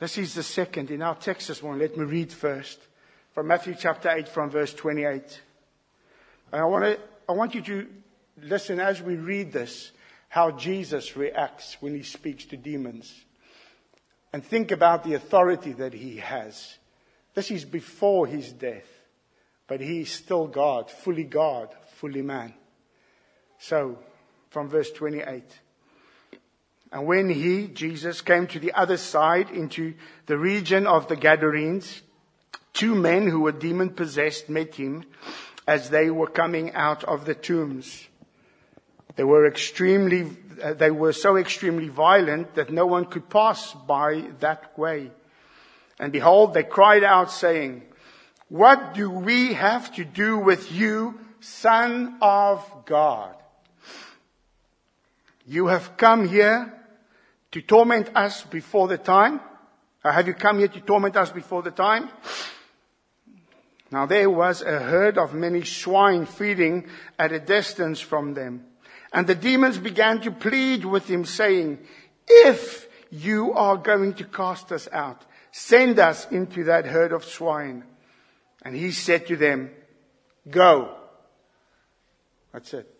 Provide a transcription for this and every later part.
This is the second. In our text this morning, let me read first from Matthew chapter 8 from verse 28. And I want you to listen as we read this, how Jesus reacts when he speaks to demons. And think about the authority that he has. This is before his death. But he is still God, fully man. So, from verse 28. And when he, Jesus, came to the other side into the region of the Gadarenes, 2 men who were demon-possessed met him as they were coming out of the tombs. They were so extremely violent that no one could pass by that way. And behold, they cried out, saying, "What do we have to do with you, Son of God? You have come here to torment us before the time." Have you come here to torment us before the time? Now there was a herd of many swine feeding at a distance from them. And the demons began to plead with him, saying, "If you are going to cast us out, send us into that herd of swine." And he said to them, "Go." That's it.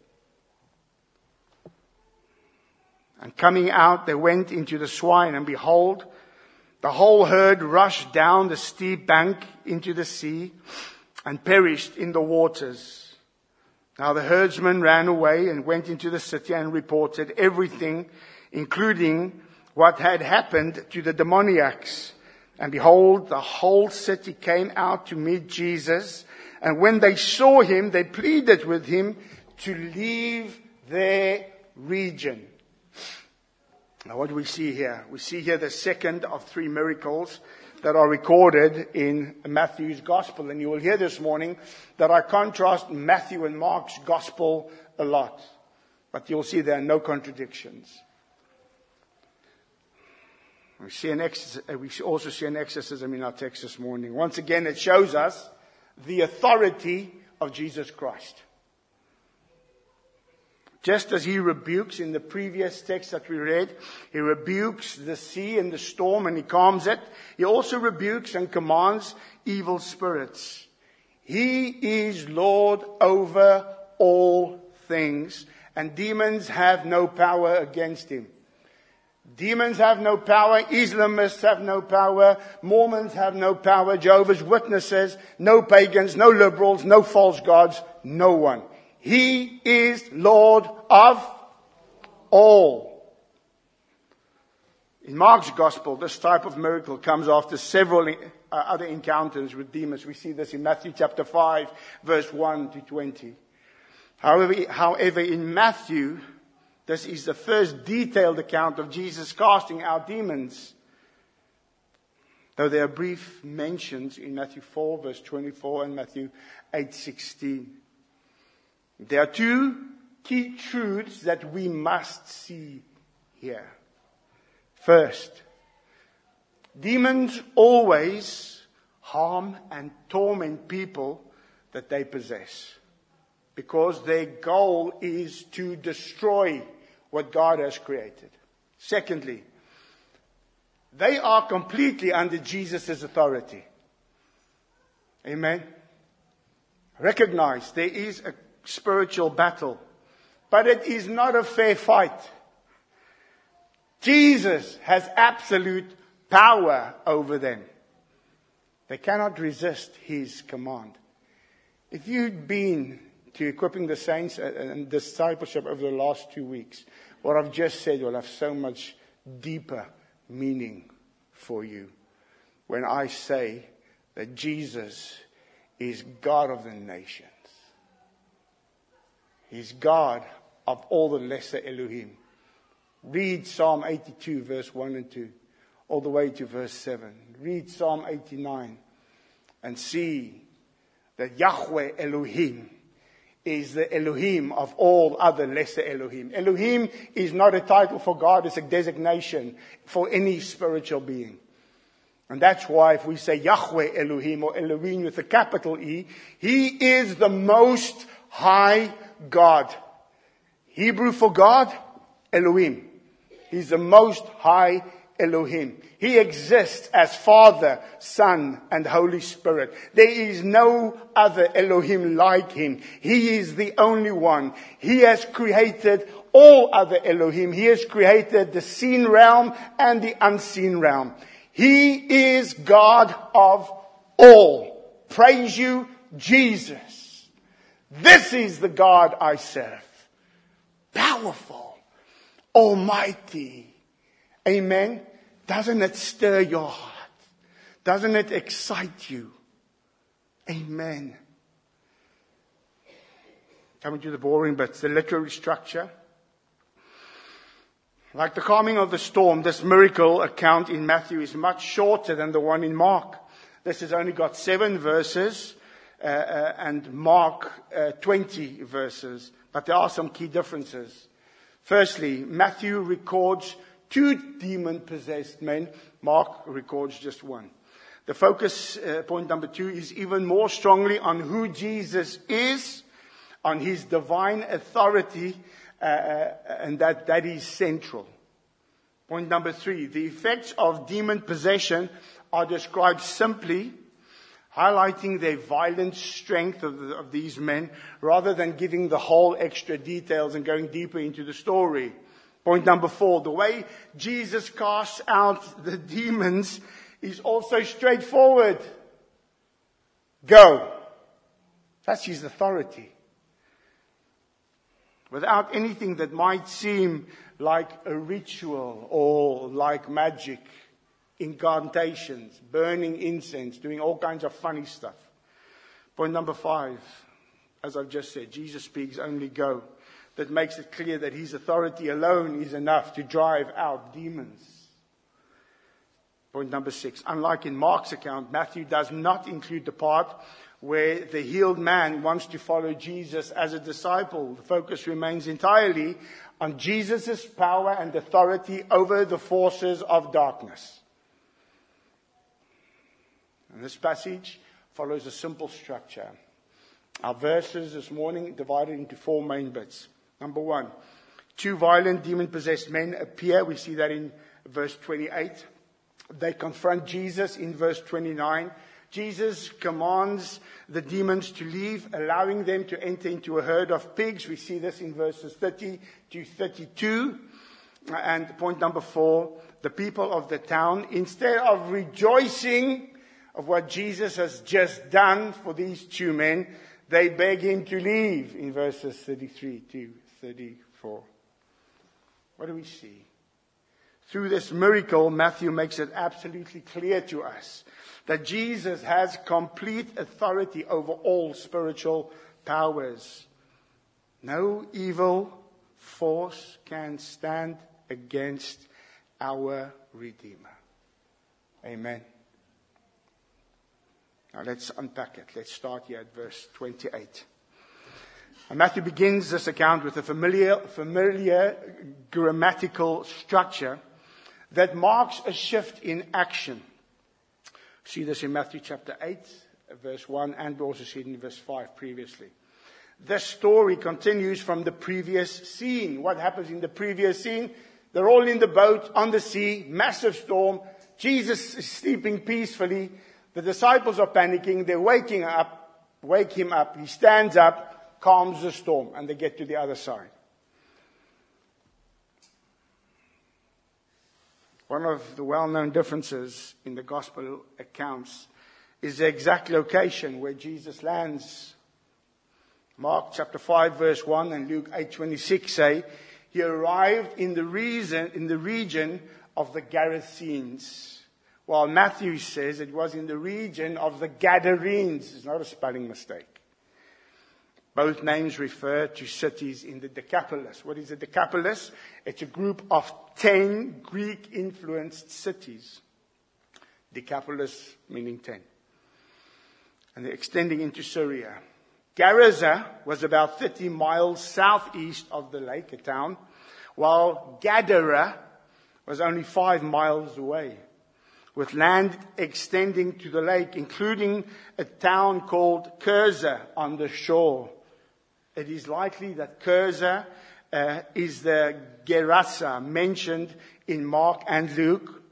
And coming out, they went into the swine, and behold, the whole herd rushed down the steep bank into the sea and perished in the waters. Now the herdsmen ran away and went into the city and reported everything, including what had happened to the demoniacs. And behold, the whole city came out to meet Jesus. And when they saw him, they pleaded with him to leave their region. Now what do we see here? We see here the second of 3 miracles that are recorded in Matthew's gospel. And you will hear this morning that I contrast Matthew and Mark's gospel a lot. But you'll see there are no contradictions. We also see an exorcism in our text this morning. Once again, it shows us the authority of Jesus Christ. Just as he rebukes in the previous text that we read, he rebukes the sea and the storm and he calms it. He also rebukes and commands evil spirits. He is Lord over all things, and demons have no power against him. Demons have no power. Islamists have no power. Mormons have no power. Jehovah's Witnesses, no pagans, no liberals, no false gods, no one. He is Lord of all. In Mark's gospel, this type of miracle comes after several other encounters with demons. We see this in Matthew chapter 5, verse 1 to 20. However, in Matthew, this is the first detailed account of Jesus casting out demons. Though there are brief mentions in Matthew 4, verse 24 and Matthew 8:16. There are 2 key truths that we must see here. First, demons always harm and torment people that they possess, because their goal is to destroy what God has created. Secondly, they are completely under Jesus' authority. Amen. Recognize there is a spiritual battle, but it is not a fair fight. Jesus has absolute power over them. They cannot resist his command. If you've been to Equipping the Saints and discipleship over the last 2 weeks, what I've just said will have so much deeper meaning for you when I say that Jesus is God of the nations. He's God of all the lesser Elohim. Read Psalm 82, verse 1 and 2, all the way to verse 7. Read Psalm 89 and see that Yahweh Elohim is the Elohim of all other lesser Elohim. Elohim is not a title for God, it's a designation for any spiritual being. And that's why if we say Yahweh Elohim or Elohim with a capital E, he is the most high God. Hebrew for God, Elohim. He's the most high Elohim. He exists as Father, Son, and Holy Spirit. There is no other Elohim like him. He is the only one. He has created all other Elohim. He has created the seen realm and the unseen realm. He is God of all. Praise you, Jesus. This is the God I serve. Powerful, almighty. Amen. Doesn't it stir your heart? Doesn't it excite you? Amen. Coming to the boring bits, the literary structure. Like the calming of the storm, this miracle account in Matthew is much shorter than the one in Mark. This has only got 7 verses, and Mark 20 verses. But there are some key differences. Firstly, Matthew records 2 demon-possessed men. Mark records just 1. The focus, point number 2, is even more strongly on who Jesus is, on his divine authority, and that is central. Point number 3, the effects of demon possession are described simply, highlighting their violent strength of these men, rather than giving the whole extra details and going deeper into the story. Point number 4, the way Jesus casts out the demons is also straightforward. Go. That's his authority. Without anything that might seem like a ritual or like magic, incantations, burning incense, doing all kinds of funny stuff. Point number 5, as I've just said, Jesus speaks, only go. That makes it clear that his authority alone is enough to drive out demons. Point number 6, unlike in Mark's account, Matthew does not include the part where the healed man wants to follow Jesus as a disciple. The focus remains entirely on Jesus' power and authority over the forces of darkness. And this passage follows a simple structure. Our verses this morning divided into 4 main bits. Number 1, 2 violent demon-possessed men appear. We see that in verse 28. They confront Jesus in verse 29. Jesus commands the demons to leave, allowing them to enter into a herd of pigs. We see this in verses 30 to 32. And point number 4, the people of the town, instead of rejoicing of what Jesus has just done for these 2 men, they beg him to leave in verses 33 to 34. What do we see? Through this miracle, Matthew makes it absolutely clear to us that Jesus has complete authority over all spiritual powers. No evil force can stand against our Redeemer. Amen. Now let's unpack it. Let's start here at verse 28. And Matthew begins this account with a familiar grammatical structure that marks a shift in action. See this in Matthew chapter 8, verse 1, and we also see it in verse 5 previously. This story continues from the previous scene. What happens in the previous scene? They're all in the boat on the sea, massive storm. Jesus is sleeping peacefully. The disciples are panicking. They wake him up. He stands up, calms the storm, and they get to the other side. One of the well-known differences in the gospel accounts is the exact location where Jesus lands. Mark chapter 5 verse 1 and Luke 8:26 say, he arrived in the region of the Gerasenes, while Matthew says it was in the region of the Gadarenes. It's not a spelling mistake. Both names refer to cities in the Decapolis. What is the Decapolis? It's a group of 10 Greek-influenced cities. Decapolis meaning 10. And they're extending into Syria. Gerasa was about 30 miles southeast of the lake, a town, while Gadara was only 5 miles away, with land extending to the lake, including a town called Curza on the shore. It is likely that Curza is the Gerasa mentioned in Mark and Luke.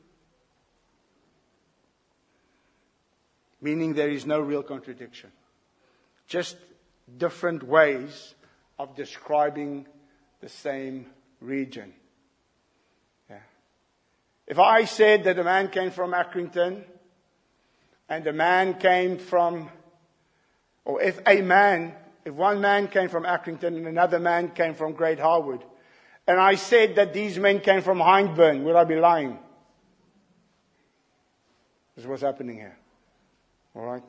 meaning there is no real contradiction. Just different ways of describing the same region. Yeah. If I said that a man came from Accrington, and a man came from, or if one man came from Accrington and another man came from Great Harwood, and I said that these men came from Hyndburn, would I be lying? This is what's happening here. All right?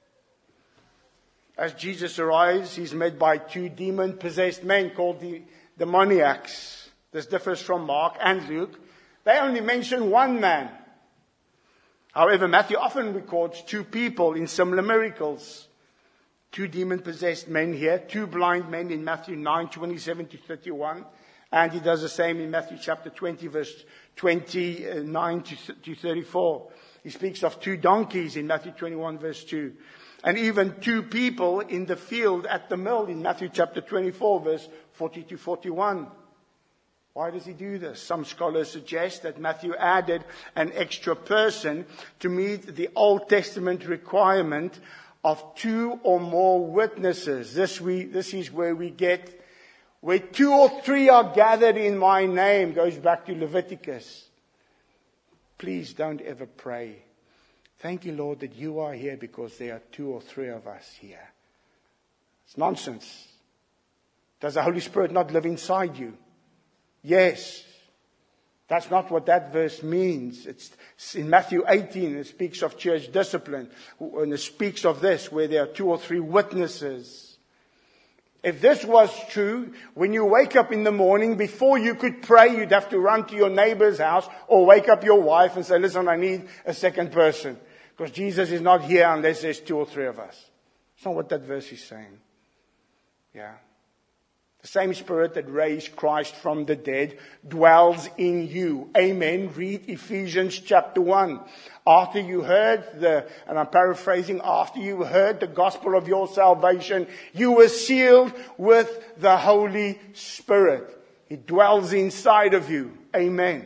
As Jesus arrives, he's met by two demon-possessed men called the demoniacs. This differs from Mark and Luke. They only mention one man. However, Matthew often records two people in similar miracles. Two demon-possessed men here, two blind men in Matthew 9:27-31. And he does the same in Matthew chapter 20, verse 29 to 34. He speaks of two donkeys in Matthew 21, verse 2. And even two people in the field at the mill in Matthew chapter 24, verse 40 to 41. Why does he do this? Some scholars suggest that Matthew added an extra person to meet the Old Testament requirement of two or more witnesses. This is where we get, where two or three are gathered in my name, goes back to Leviticus. Please don't ever pray, thank you, Lord, that you are here because there are two or three of us here. It's nonsense. Does the Holy Spirit not live inside you? Yes. That's not what that verse means. It's in Matthew 18, it speaks of church discipline. And it speaks of this, where there are two or three witnesses. If this was true, when you wake up in the morning, before you could pray, you'd have to run to your neighbor's house or wake up your wife and say, listen, I need a second person. Because Jesus is not here unless there's two or three of us. That's not what that verse is saying. Yeah. The same Spirit that raised Christ from the dead dwells in you. Amen. Read Ephesians chapter 1. After you heard and I'm paraphrasing, after you heard the gospel of your salvation, you were sealed with the Holy Spirit. He dwells inside of you. Amen.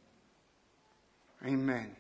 Amen.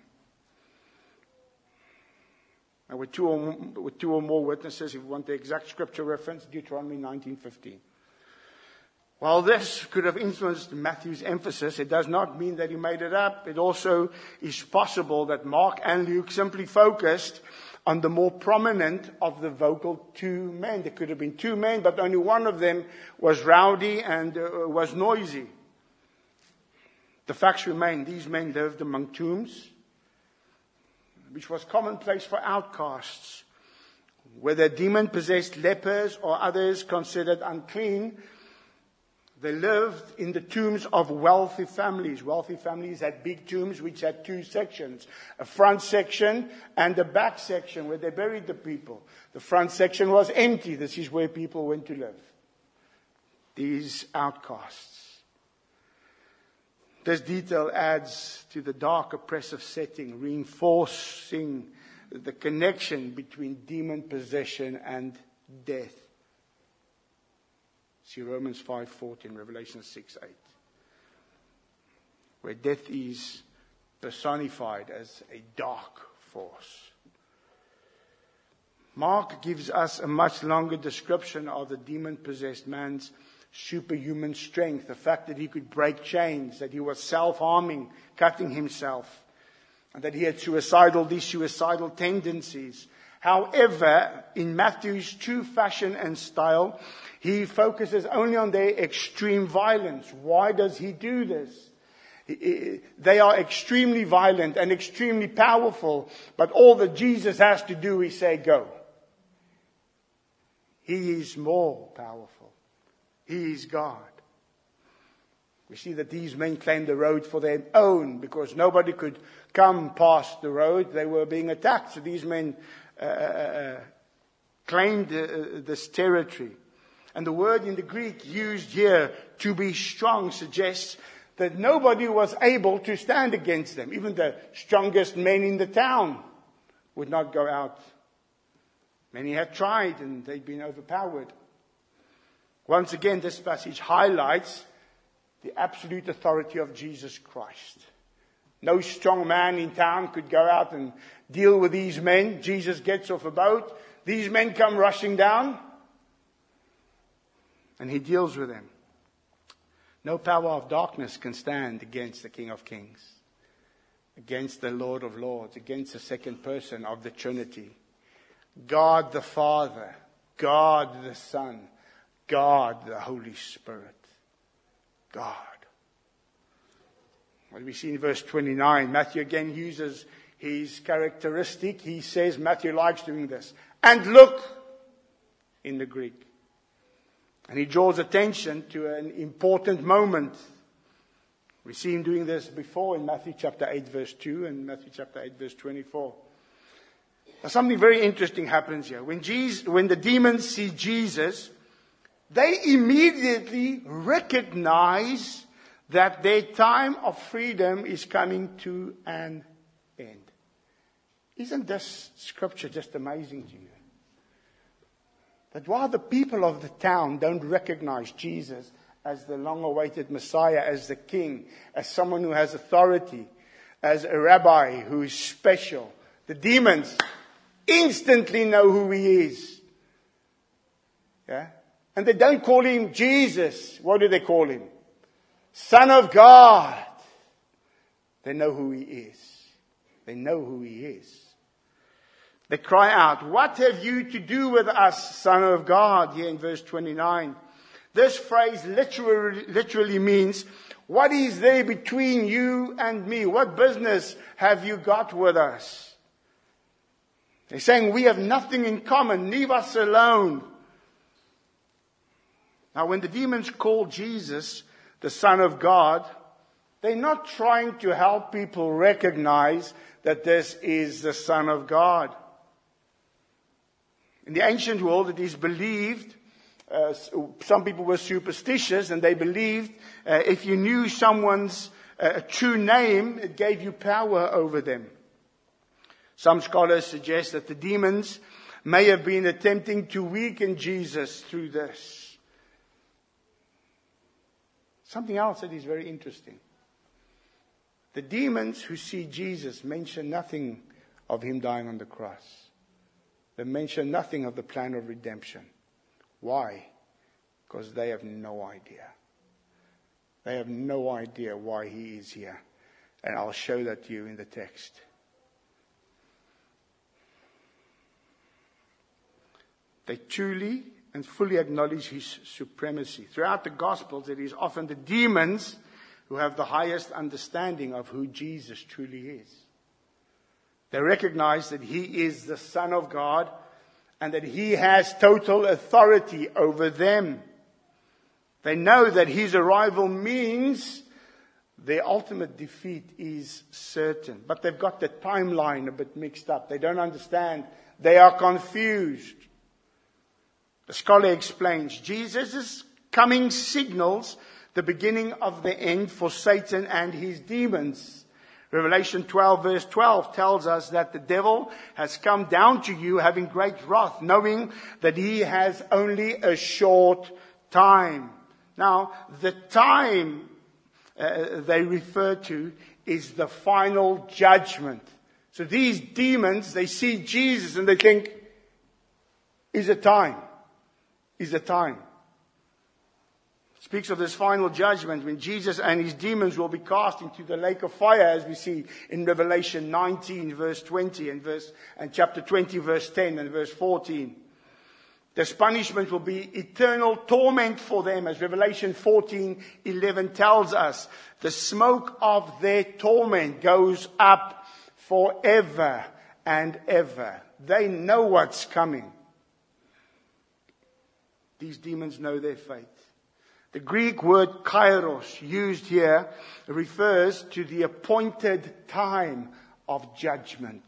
And with two or more witnesses, if you want the exact scripture reference, Deuteronomy 19:15. While this could have influenced Matthew's emphasis, it does not mean that he made it up. It also is possible that Mark and Luke simply focused on the more prominent of the vocal two men. There could have been two men, but only one of them was rowdy and was noisy. The facts remain, these men lived among tombs, which was commonplace for outcasts. Whether demon-possessed lepers or others considered unclean, they lived in the tombs of wealthy families. Wealthy families had big tombs which had two sections. A front section and a back section where they buried the people. The front section was empty. This is where people went to live. These outcasts. This detail adds to the dark, oppressive setting, reinforcing the connection between demon possession and death. See Romans 5:14, Revelation 6:8, where death is personified as a dark force. Mark gives us a much longer description of the demon-possessed man's superhuman strength, the fact that he could break chains, that he was self-harming, cutting himself, and that he had suicidal tendencies. However, in Matthew's true fashion and style, he focuses only on their extreme violence. Why does he do this? They are extremely violent and extremely powerful, but all that Jesus has to do is say, go. He is more powerful. He is God. We see that these men claimed the road for their own because nobody could come past the road. They were being attacked. So these men claimed this territory. And the word in the Greek used here, to be strong, suggests that nobody was able to stand against them. Even the strongest men in the town would not go out. Many had tried and they'd been overpowered. Once again, this passage highlights the absolute authority of Jesus Christ. No strong man in town could go out and deal with these men. Jesus gets off a boat. These men come rushing down. And he deals with them. No power of darkness can stand against the King of Kings. Against the Lord of Lords. Against the second person of the Trinity. God the Father. God the Son. God the Holy Spirit. God. What we see in verse 29, Matthew again uses his characteristic. He says, Matthew likes doing this. And look, in the Greek. And he draws attention to an important moment. We see him doing this before in Matthew chapter 8 verse 2 and Matthew chapter 8 verse 24. Now something very interesting happens here. When the demons see Jesus, they immediately recognize that their time of freedom is coming to an end. Isn't this scripture just amazing to you? That while the people of the town don't recognize Jesus as the long-awaited Messiah, as the King, as someone who has authority, as a rabbi who is special, the demons instantly know who he is. Yeah? And they don't call him Jesus. What do they call him? Son of God. They know who he is. They know who he is. They cry out, what have you to do with us, Son of God? Here in verse 29. This phrase literally means, what is there between you and me? What business have you got with us? They're saying, we have nothing in common. Leave us alone. Now, when the demons call Jesus the Son of God, they're not trying to help people recognize that this is the Son of God. In the ancient world, it is believed, some people were superstitious, and they believed if you knew someone's true name, it gave you power over them. Some scholars suggest that the demons may have been attempting to weaken Jesus through this. Something else that is very interesting. The demons who see Jesus mention nothing of him dying on the cross. They mention nothing of the plan of redemption. Why? Because they have no idea. They have no idea why he is here. And I'll show that to you in the text. They truly and fully acknowledge his supremacy. Throughout the Gospels, it is often the demons who have the highest understanding of who Jesus truly is. They recognize that he is the Son of God and that he has total authority over them. They know that his arrival means their ultimate defeat is certain. But they've got the timeline a bit mixed up. They don't understand. They are confused. The scholar explains, Jesus' coming signals the beginning of the end for Satan and his demons. Revelation 12 verse 12 tells us that the devil has come down to you having great wrath, knowing that he has only a short time. Now, the time they refer to is the final judgment. So these demons, they see Jesus and they think, is it time? Is it time? Speaks of this final judgment when Jesus and his demons will be cast into the lake of fire, as we see in Revelation 19 verse 20 and chapter 20 verse 10 and verse 14. This punishment will be eternal torment for them, as Revelation 14:11 tells us. The smoke of their torment goes up forever and ever. They know what's coming. These demons know their fate. The Greek word kairos used here refers to the appointed time of judgment.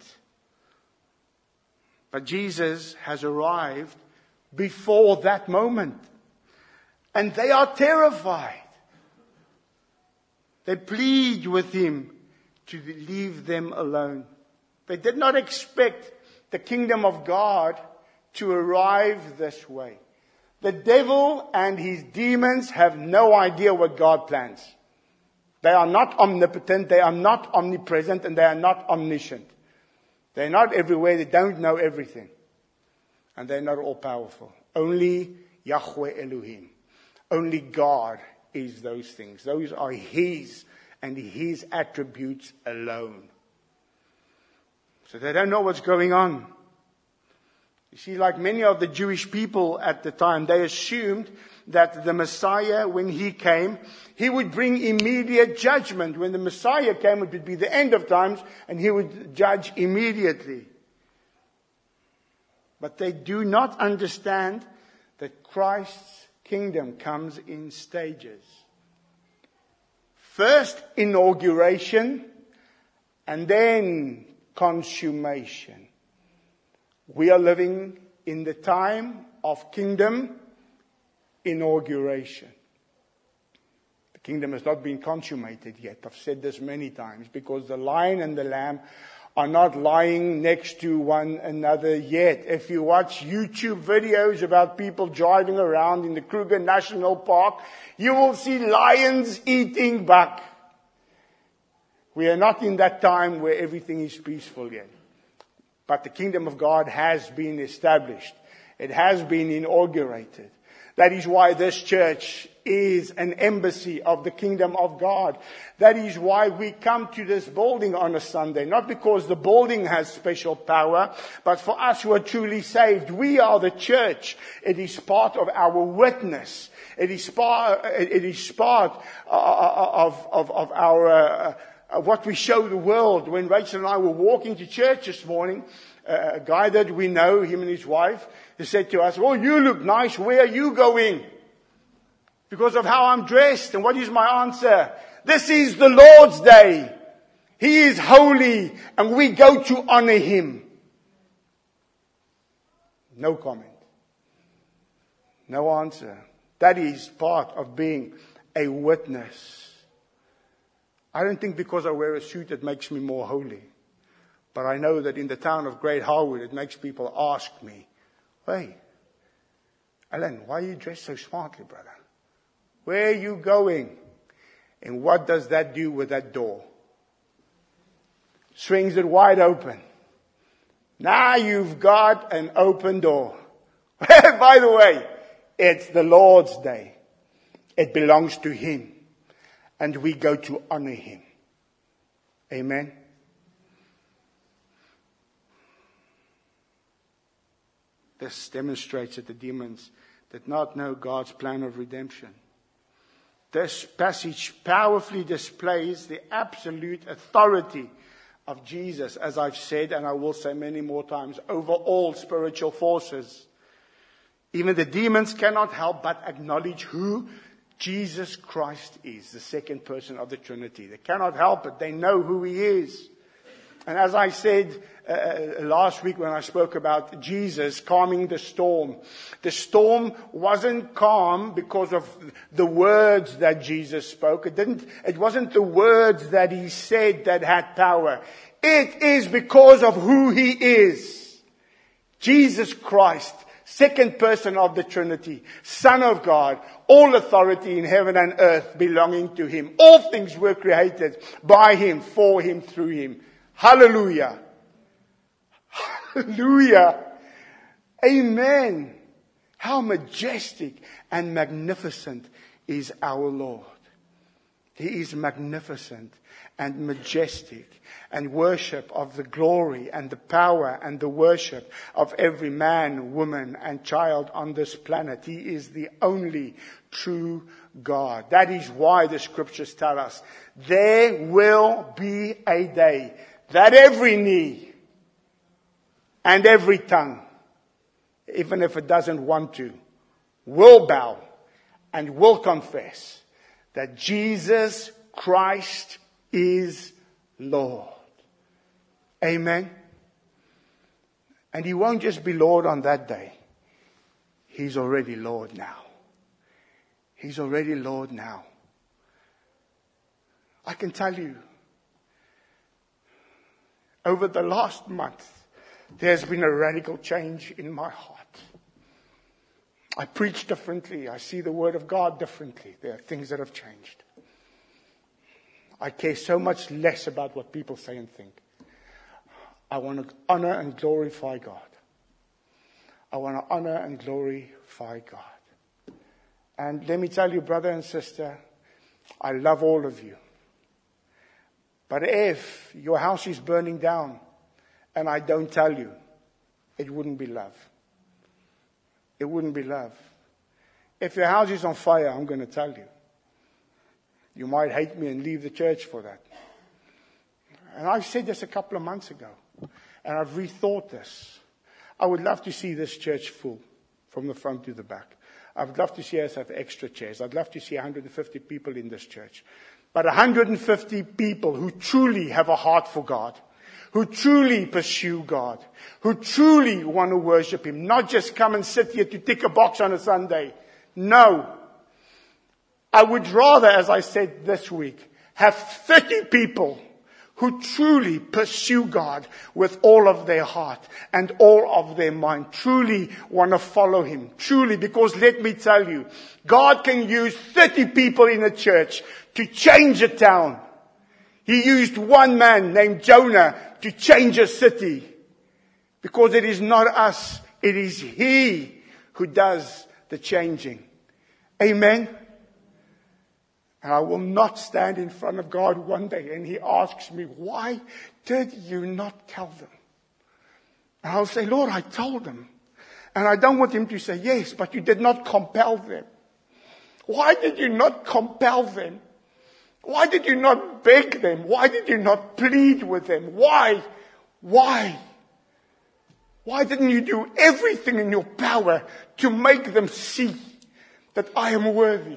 But Jesus has arrived before that moment. And they are terrified. They plead with him to leave them alone. They did not expect the kingdom of God to arrive this way. The devil and his demons have no idea what God plans. They are not omnipotent, they are not omnipresent, and they are not omniscient. They're not everywhere, they don't know everything. And they're not all powerful. Only Yahweh Elohim. Only God is those things. Those are His and His attributes alone. So they don't know what's going on. You see, like many of the Jewish people at the time, they assumed that the Messiah, when He came, He would bring immediate judgment. When the Messiah came, it would be the end of times, and He would judge immediately. But they do not understand that Christ's kingdom comes in stages. First, inauguration, and then consummation. We are living in the time of kingdom inauguration. The kingdom has not been consummated yet. I've said this many times, because the lion and the lamb are not lying next to one another yet. If you watch YouTube videos about people driving around in the Kruger National Park, you will see lions eating buck. We are not in that time where everything is peaceful yet. But the kingdom of God has been established. It has been inaugurated. That is why this church is an embassy of the kingdom of God. That is why we come to this building on a Sunday. Not because the building has special power, but for us who are truly saved. We are the church. It is part of our witness. It is part of our what we show the world. When Rachel and I were walking to church this morning, a guy that we know, him and his wife, he said to us, "Oh, you look nice. Where are you going?" Because of how I'm dressed. And what is my answer? This is the Lord's day. He is holy, and we go to honor Him. No comment. No answer. That is part of being a witness. I don't think because I wear a suit it makes me more holy. But I know that in the town of Great Harwood, it makes people ask me, "Hey, Alan, why are you dressed so smartly, brother? Where are you going? And what does that do with that door?" Swings it wide open. Now you've got an open door. By the way, it's the Lord's day. It belongs to Him. And we go to honor Him. Amen. This demonstrates that the demons did not know God's plan of redemption. This passage powerfully displays the absolute authority of Jesus, as I've said, and I will say many more times, over all spiritual forces. Even the demons cannot help but acknowledge who Jesus Christ is, the second person of the Trinity. They cannot help it. They know who He is. And as I said last week when I spoke about Jesus calming the storm wasn't calm because of the words that Jesus spoke. It wasn't the words that He said that had power. It is because of who He is. Jesus Christ, second person of the Trinity, Son of God, all authority in heaven and earth belonging to Him. All things were created by Him, for Him, through Him. Hallelujah. Hallelujah. Amen. How majestic and magnificent is our Lord. He is magnificent and majestic, and worship of the glory and the power and the worship of every man, woman, and child on this planet. He is the only true God. That is why the scriptures tell us there will be a day that every knee and every tongue, even if it doesn't want to, will bow and will confess that Jesus Christ is Lord. Amen. And He won't just be Lord on that day. He's already Lord now. He's already Lord now. I can tell you, over the last month, there's been a radical change in my heart. I preach differently. I see the Word of God differently. There are things that have changed. I care so much less about what people say and think. I want to honor and glorify God. I want to honor and glorify God. And let me tell you, brother and sister, I love all of you. But if your house is burning down and I don't tell you, it wouldn't be love. It wouldn't be love. If your house is on fire, I'm going to tell you. You might hate me and leave the church for that. And I said this a couple of months ago. And I've rethought this. I would love to see this church full from the front to the back. I would love to see us have extra chairs. I'd love to see 150 people in this church. But 150 people who truly have a heart for God, who truly pursue God, who truly want to worship Him, not just come and sit here to tick a box on a Sunday. No. I would rather, as I said this week, have 30 people who truly pursue God with all of their heart and all of their mind, truly want to follow Him, truly, because let me tell you, God can use 30 people in a church to change a town. He used one man named Jonah to change a city, because it is not us, it is He who does the changing. Amen. And I will not stand in front of God one day and He asks me, why did you not tell them? And I'll say, Lord, I told them. And I don't want Him to say, yes, but you did not compel them. Why did you not compel them? Why did you not beg them? Why did you not plead with them? Why? Why? Why didn't you do everything in your power to make them see that I am worthy?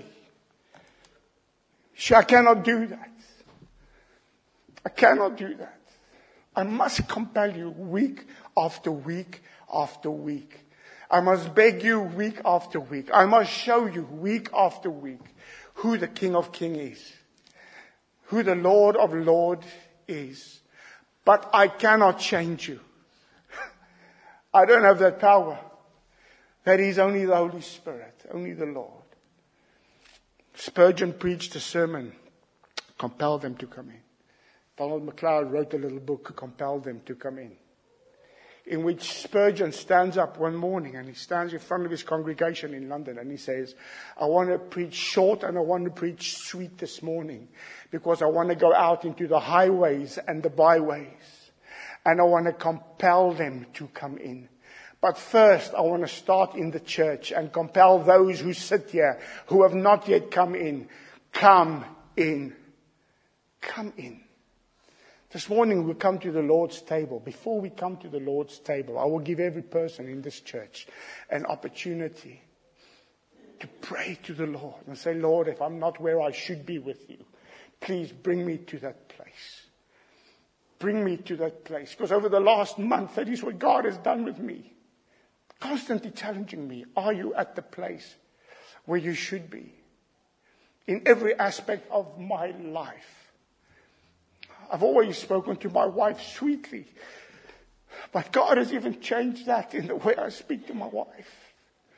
I cannot do that. I cannot do that. I must compel you week after week after week. I must beg you week after week. I must show you week after week who the King of Kings is, who the Lord of Lords is. But I cannot change you. I don't have that power. That is only the Holy Spirit, only the Lord. Spurgeon preached a sermon, Compel Them to Come In. Donald MacLeod wrote a little book, Compel Them to Come in which Spurgeon stands up one morning and he stands in front of his congregation in London and he says, I want to preach short and I want to preach sweet this morning because I want to go out into the highways and the byways and I want to compel them to come in. But first, I want to start in the church and compel those who sit here, who have not yet come in. Come in. Come in. This morning we come to the Lord's table. Before we come to the Lord's table, I will give every person in this church an opportunity to pray to the Lord and say, Lord, if I'm not where I should be with you, please bring me to that place. Bring me to that place. Because over the last month, that is what God has done with me. Constantly challenging me. Are you at the place where you should be? In every aspect of my life. I've always spoken to my wife sweetly. But God has even changed that in the way I speak to my wife.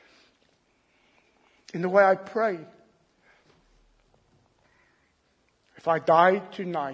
In the way I pray. If I die tonight,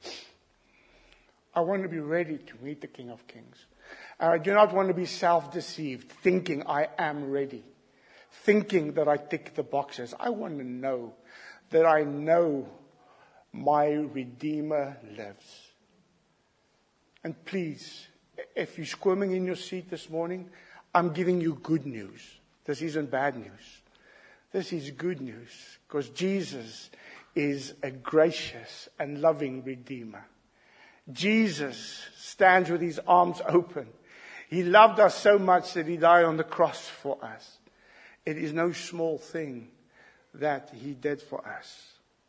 I want to be ready to meet the King of Kings. And I do not want to be self-deceived, thinking I am ready, thinking that I tick the boxes. I want to know that I know my Redeemer lives. And please, if you're squirming in your seat this morning, I'm giving you good news. This isn't bad news. This is good news, because Jesus is a gracious and loving Redeemer. Jesus stands with His arms open. He loved us so much that He died on the cross for us. It is no small thing that He did for us.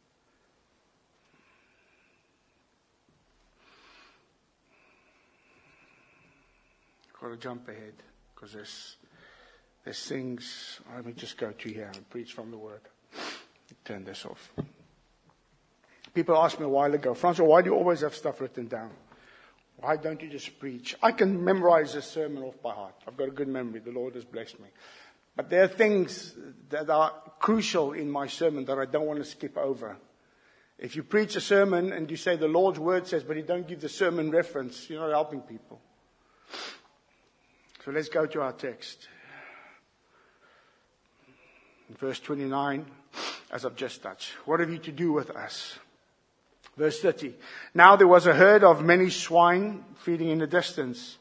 I've got to jump ahead because there's things. Let me just go to here and preach from the Word. Turn this off. People asked me a while ago, Francois, why do you always have stuff written down? Why don't you just preach? I can memorize a sermon off by heart. I've got a good memory. The Lord has blessed me. But there are things that are crucial in my sermon that I don't want to skip over. If you preach a sermon and you say the Lord's word says, but you don't give the sermon reference, you're not helping people. So let's go to our text. In verse 29, as I've just touched. What have you to do with us? Verse 30. Now there was a herd of many swine feeding in the distance.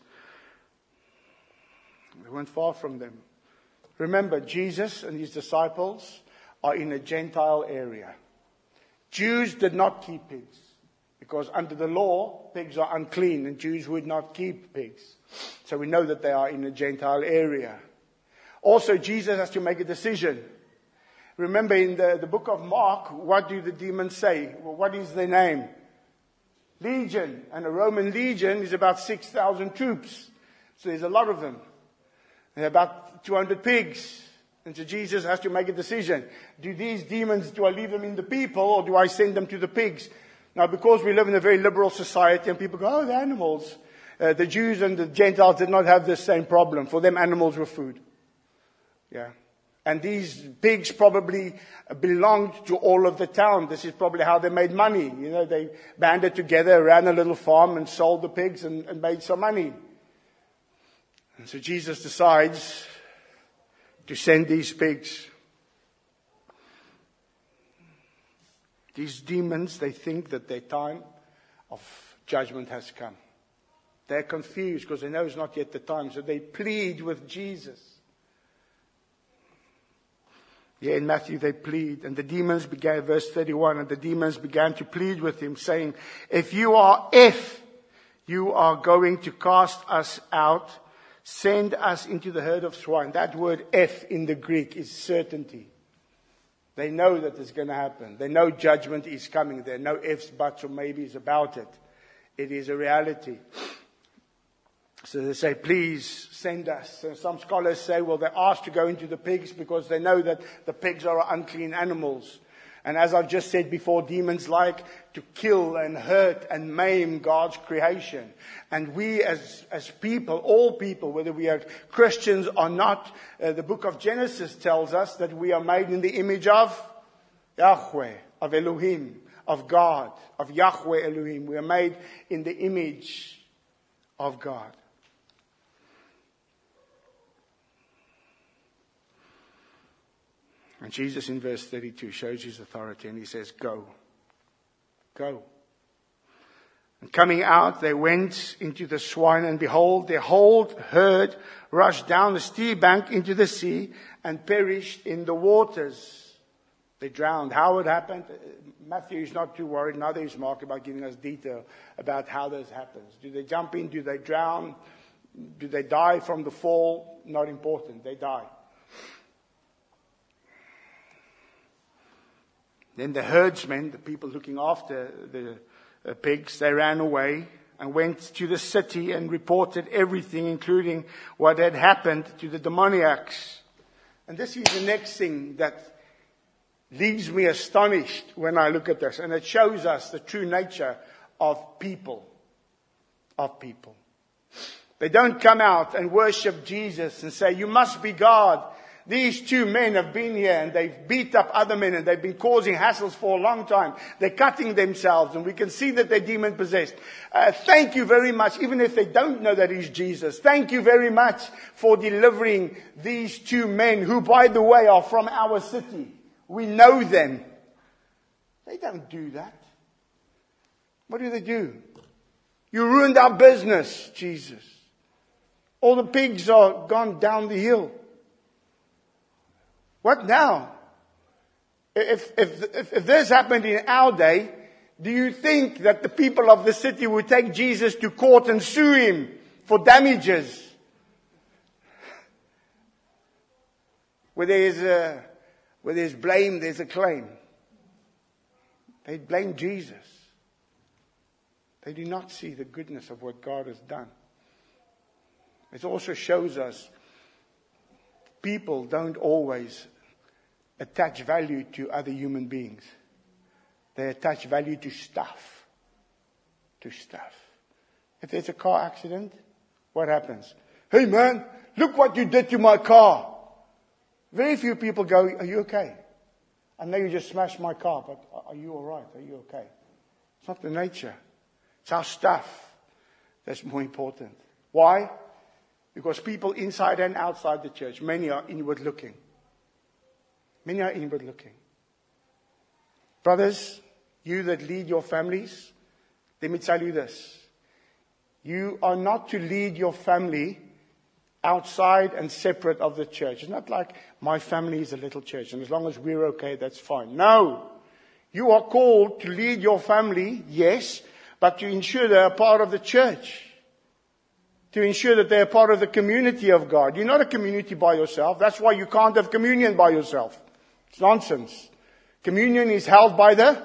They weren't far from them. Remember, Jesus and his disciples are in a Gentile area. Jews did not keep pigs because under the law, pigs are unclean and Jews would not keep pigs. So we know that they are in a Gentile area. Also, Jesus has to make a decision. Remember in the book of Mark, what do the demons say? Well, what is their name? Legion. And a Roman legion is about 6,000 troops. So there's a lot of them. There are about 200 pigs. And so Jesus has to make a decision. Do these demons, do I leave them in the people or do I send them to the pigs? Now, because we live in a very liberal society and people go, oh, the animals. The Jews and the Gentiles did not have this same problem. For them, animals were food. Yeah. And these pigs probably belonged to all of the town. This is probably how they made money. You know, they banded together, ran a little farm and sold the pigs and made some money. And so Jesus decides to send these pigs. These demons, they think that their time of judgment has come. They're confused because they know it's not yet the time. So they plead with Jesus. Yeah, in Matthew they plead. And the demons began, verse 31, and the demons began to plead with him, saying, if you are going to cast us out, send us into the herd of swine. That word if in the Greek is certainty. They know that it's going to happen. They know judgment is coming. There are no ifs, buts, or maybes about it. It is a reality. So they say, please send us. So some scholars say, well, they're asked to go into the pigs because they know that the pigs are unclean animals. And as I've just said before, demons like to kill and hurt and maim God's creation. And we as people, all people, whether we are Christians or not, the book of Genesis tells us that we are made in the image of Yahweh, of Elohim, of God, of Yahweh Elohim. We are made in the image of God. And Jesus in verse 32 shows his authority and he says, go. Go. And coming out, they went into the swine and behold, their whole herd rushed down the steep bank into the sea and perished in the waters. They drowned. How it happened? Matthew is not too worried, neither is Mark, about giving us detail about how this happens. Do they jump in? Do they drown? Do they die from the fall? Not important. They die. Then the herdsmen, the people looking after the pigs, they ran away and went to the city and reported everything, including what had happened to the demoniacs. And this is the next thing that leaves me astonished when I look at this. And it shows us the true nature of people. They don't come out and worship Jesus and say, you must be God. These two men have been here and they've beat up other men and they've been causing hassles for a long time. They're cutting themselves and we can see that they're demon possessed. Thank you very much, even if they don't know that he's Jesus. Thank you very much for delivering these two men who, by the way, are from our city. We know them. They don't do that. What do? You ruined our business, Jesus. All the pigs are gone down the hill. What now? If this happened in our day, do you think that the people of the city would take Jesus to court and sue him for damages? Where there's blame, there's a claim. They blame Jesus. They do not see the goodness of what God has done. It also shows us people don't always attach value to other human beings. They attach value to stuff. If there's a car accident, what happens? Hey man, look what you did to my car. Very few people go, are you okay? I know you just smashed my car, but Are you all right? Are you okay? It's not the nature. It's our stuff that's more important. Why? Because people inside and outside the church, many are inward looking. Many are inward looking. Brothers, you that lead your families, let me tell you this. You are not to lead your family outside and separate of the church. It's not like my family is a little church, and as long as we're okay, that's fine. No. You are called to lead your family, yes, but to ensure they are part of the church. To ensure that they are part of the community of God. You're not a community by yourself. That's why you can't have communion by yourself. It's nonsense. Communion is held by the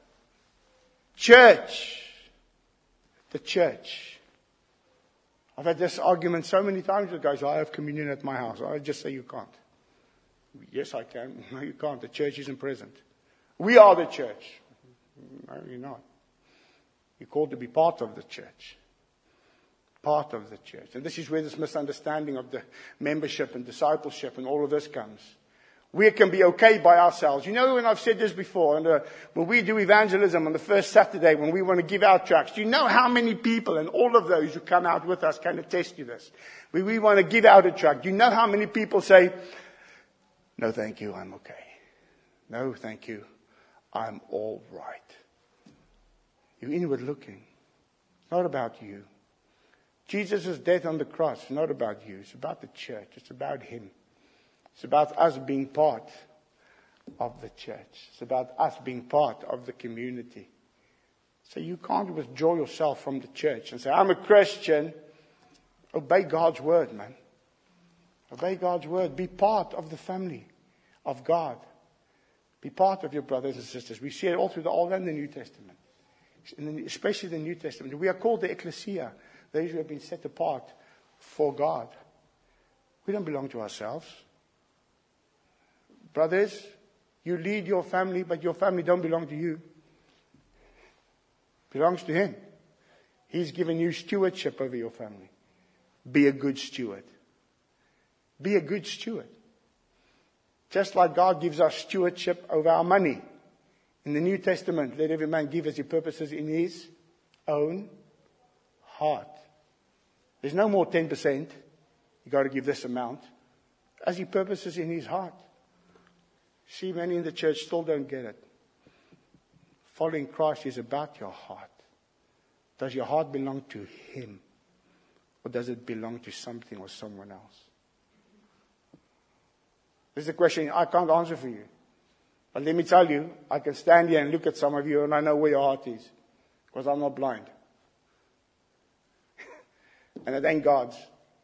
church. The church. I've had this argument so many times with guys. I have communion at my house. I just say you can't. Yes, I can. No, you can't. The church isn't present. We are the church. No, you're not. You're called to be part of the church. Part of the church. And this is where this misunderstanding of the membership and discipleship and all of this comes. We can be okay by ourselves. You know, and I've said this before, and when we do evangelism on the first Saturday, when we want to give out tracts, do you know how many people, and all of those who come out with us can attest to this, when we want to give out a tract, do you know how many people say, no thank you, I'm okay. No thank you, I'm all right. You're inward looking. It's not about you. Jesus' death on the cross is not about you. It's about the church. It's about Him. It's about us being part of the church. It's about us being part of the community. So you can't withdraw yourself from the church and say, I'm a Christian. Obey God's word, man. Obey God's word. Be part of the family of God. Be part of your brothers and sisters. We see it all through the Old and the New Testament. Especially the New Testament. We are called the ecclesia. Those who have been set apart for God. We don't belong to ourselves. Brothers, you lead your family, but your family don't belong to you. It belongs to Him. He's given you stewardship over your family. Be a good steward. Be a good steward. Just like God gives us stewardship over our money. In the New Testament, let every man give as he purposes in his own heart. There's no more 10%. You've got to give this amount. As he purposes in his heart. See, many in the church still don't get it. Following Christ is about your heart. Does your heart belong to Him? Or does it belong to something or someone else? This is a question I can't answer for you. But let me tell you, I can stand here and look at some of you and I know where your heart is. Because I'm not blind. And it ain't God's.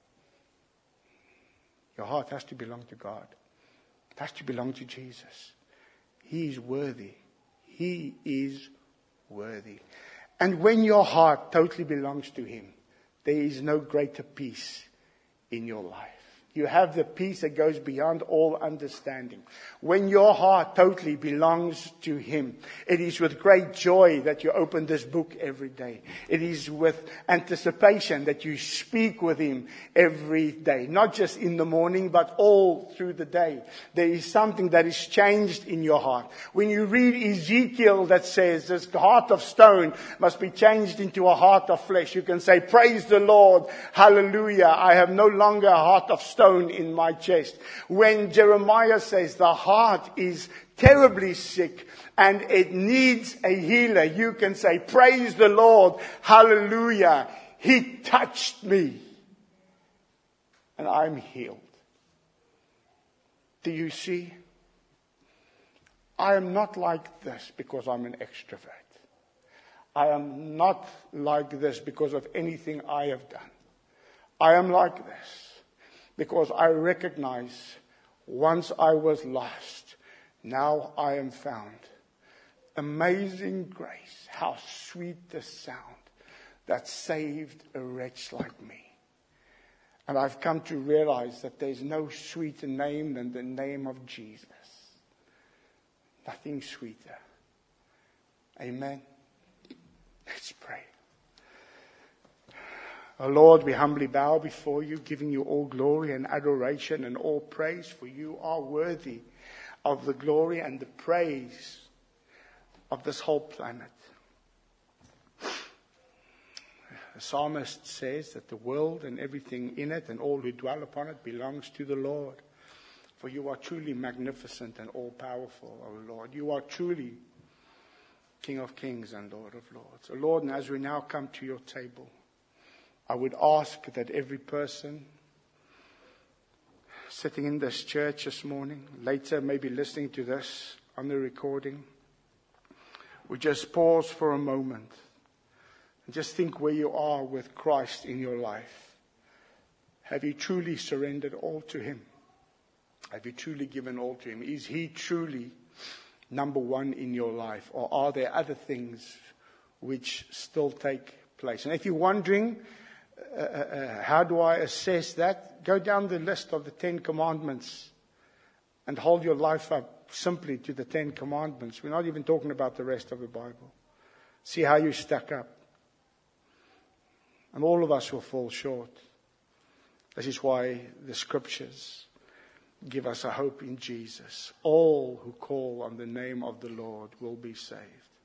Your heart has to belong to God. It has to belong to Jesus. He is worthy. He is worthy. And when your heart totally belongs to Him, there is no greater peace in your life. You have the peace that goes beyond all understanding. When your heart totally belongs to Him, it is with great joy that you open this book every day. It is with anticipation that you speak with Him every day. Not just in the morning, but all through the day. There is something that is changed in your heart. When you read Ezekiel that says this heart of stone must be changed into a heart of flesh, you can say, praise the Lord, hallelujah, I have no longer a heart of stone in my chest. When Jeremiah says the heart is terribly sick and it needs a healer, you can say, praise the Lord, hallelujah, He touched me and I'm healed. Do you see? I am not like this because I'm an extrovert. I am not like this because of anything I have done. I am like this because I recognize once I was lost, now I am found. Amazing grace, how sweet the sound that saved a wretch like me. And I've come to realize that there's no sweeter name than the name of Jesus. Nothing sweeter. Amen. Let's pray. Oh Lord, we humbly bow before you, giving you all glory and adoration and all praise, for you are worthy of the glory and the praise. of this whole planet. The psalmist says that the world and everything in it and all who dwell upon it belongs to the Lord. For you are truly magnificent and all-powerful, O Lord. You are truly King of kings and Lord of lords. O Lord, and as we now come to your table, I would ask that every person sitting in this church this morning, later maybe listening to this on the recording, would just pause for a moment and just think where you are with Christ in your life. Have you truly surrendered all to him? Have you truly given all to him? Is he truly number one in your life? Or are there other things which still take place? And if you're wondering, how do I assess that? Go down the list of the 10 commandments and hold your life up simply to the 10 commandments. We're not even talking about the rest of the Bible. See how you stack up. And all of us will fall short. This is why the scriptures give us a hope in Jesus. All who call on the name of the Lord will be saved.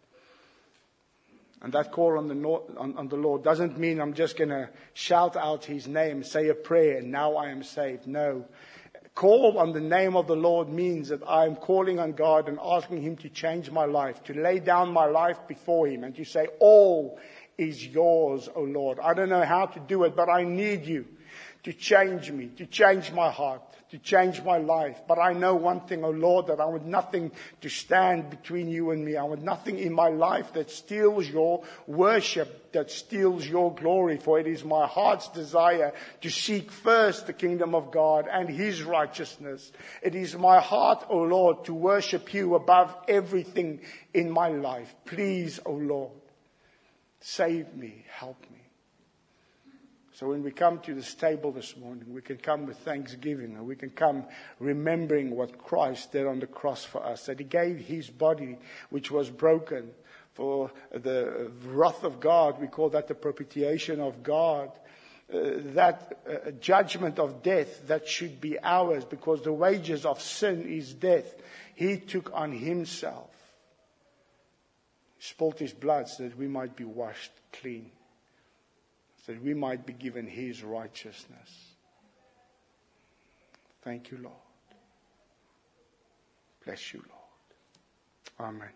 And that call on the Lord doesn't mean I'm just going to shout out his name, say a prayer, and now I am saved. No. Call on the name of the Lord means that I am calling on God and asking him to change my life, to lay down my life before him, and to say, all is yours, O Lord. I don't know how to do it, but I need you to change me, to change my heart, to change my life. But I know one thing, O Lord, that I want nothing to stand between you and me. I want nothing in my life that steals your worship, that steals your glory. For it is my heart's desire to seek first the kingdom of God and his righteousness. It is my heart, O Lord, to worship you above everything in my life. Please, O Lord, save me, help me. So when we come to this table this morning, we can come with thanksgiving, and we can come remembering what Christ did on the cross for us, that he gave his body, which was broken for the wrath of God. We call that the propitiation of God. That judgment of death that should be ours, because the wages of sin is death. He took on himself. He spilt his blood so that we might be washed clean, so that we might be given his righteousness. Thank you, Lord. Bless you, Lord. Amen.